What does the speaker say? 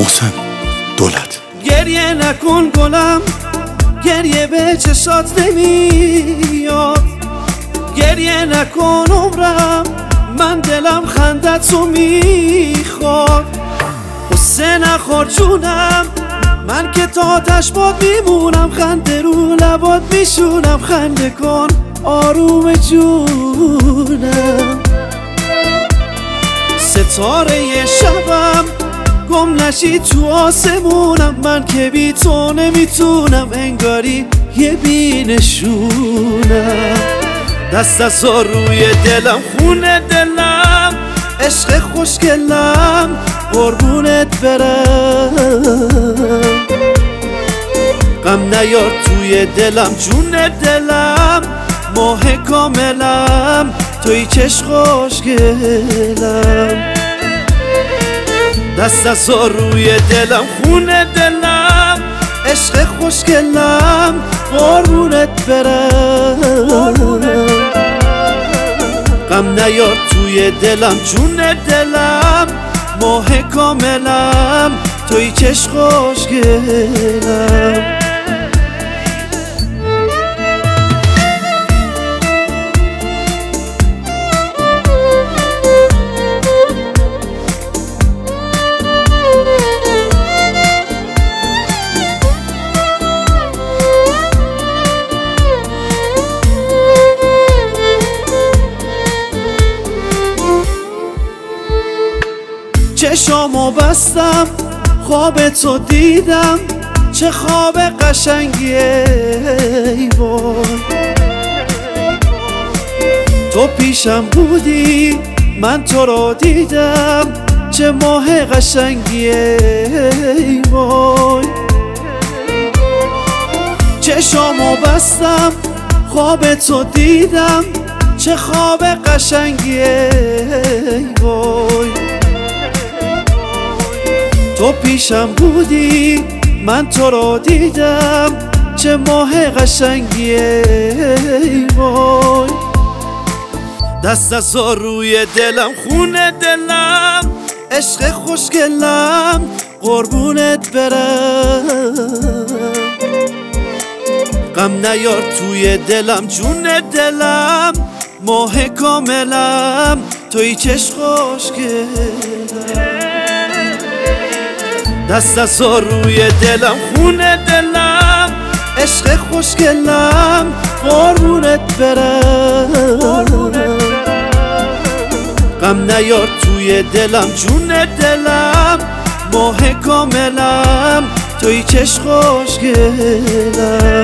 محسن دولت. گریه نکن گلم، گریه به چشات نمیاد. گریه نکن عمرم، من دلم خندتو میخواد. قصه نخور جونم، من که تا تشبات میمونم. خنده رو لبات میشونم، خنده کن آروم جونم. ستاره شبم گم نشی تو آسمونم. من که بی تو نمیتونم، انگاری یه بینشونم. دست از روی دلم، خونه دلم، عشق خوشگلم، قربونت برم. غم نیار توی دلم، جون دلم، ماه کاملم، توی چش خوشگلم. دست از روی دلم، خونه دلم، عشق خوشگلم، قربونت برم. غم نیار توی دلم، جون دلم، ماه کاملم، توی چش خوشگلم. چشامو بستم، خواب تو دیدم، چه خواب قشنگیه ای وای. تو پیشم بودی، من تو رو دیدم، چه ماه قشنگیه ای وای. چشامو بستم، خواب تو دیدم، چه خواب قشنگیه ای وای. تو پیشم بودی، من تو رو دیدم، چه ماه قشنگیه ای وای. دست از روی دلم، خونه دلم، عشق خوشگلم، قربونت برم. غم نیار توی دلم، جون دلم، ماه کاملم، توی چش خوشگلم. دست از روی دلم، خونه دلم، عشق خوشگلم، قربونت برم. غم نیار توی دلم، جون دلم، ماه کاملم، توی چش خوشگلم.